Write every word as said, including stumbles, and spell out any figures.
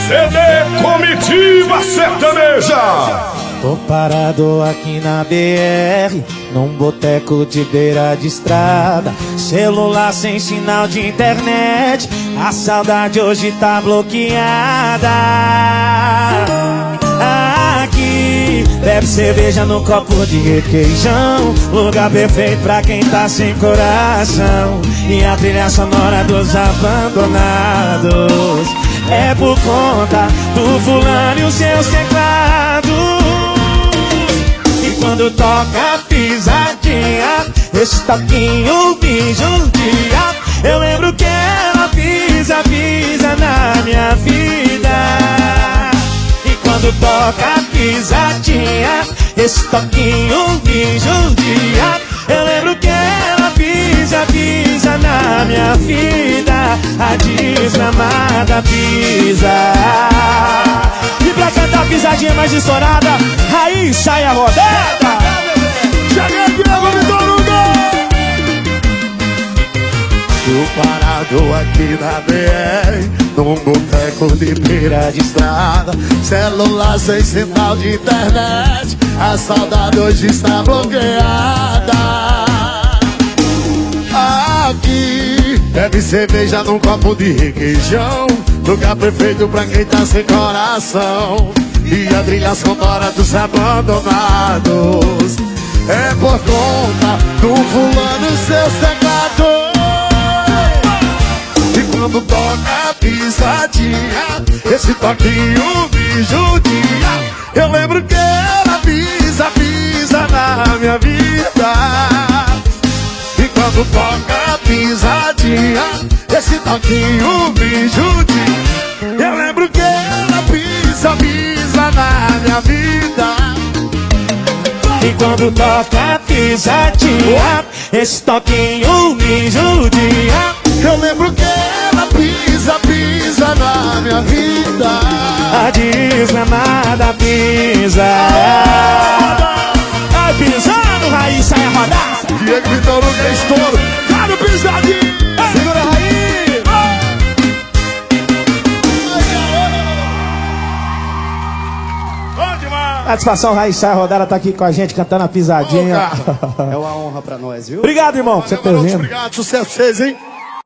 C D Comitiva Sertaneja. Tô parado aqui na B R, num boteco de beira de estrada. Celular sem sinal de internet, a saudade hoje tá bloqueada. Aqui, bebe cerveja no copo de requeijão, lugar perfeito pra quem tá sem coração. E a trilha sonora dos abandonados é por conta do fulano e os seus teclados. E quando toca a pisadinha, esse toquinho me judia. Eu lembro que ela pisa, pisa na minha vida. E quando toca a pisadinha, esse toquinho me judia. Eu lembro que ela pisa, pisa na minha vida. A desgramada pisa. E pra cantar a pisadinha mais estourada, aí sai a rodada. Cheguei aqui, Vitor Hugo. Tô parado aqui na B R, num boteco de beira de estrada. Celular sem sinal de internet, a saudade hoje está bloqueada. Aqui, bebe cerveja num copo de requeijão, lugar perfeito pra quem tá sem coração. E a trilha sonora dos abandonados é por conta do fulano e seus teclados. E quando toca a pisadinha, esse toquinho me judia. Eu lembro que ela pisa, pisa na minha vida. E quando toca a pisadinha, esse toquinho me judia. Eu lembro que ela pisa, pisa na minha vida. E quando toca a pisadinha, esse toquinho me judia. Eu lembro que ela pisa, pisa na minha vida. A desgramada pisa. Vai pisando, Raiz, sai a rodar. Diego Vitor Hugo é estouro. Cara, pisadinho. Segura a Raiz. Satisfação, Raiz, sai a rodada, tá aqui com a gente cantando a pisadinha. É uma honra pra nós, viu? Obrigado, irmão, por você ter vindo. Obrigado, sucesso pra vocês, hein?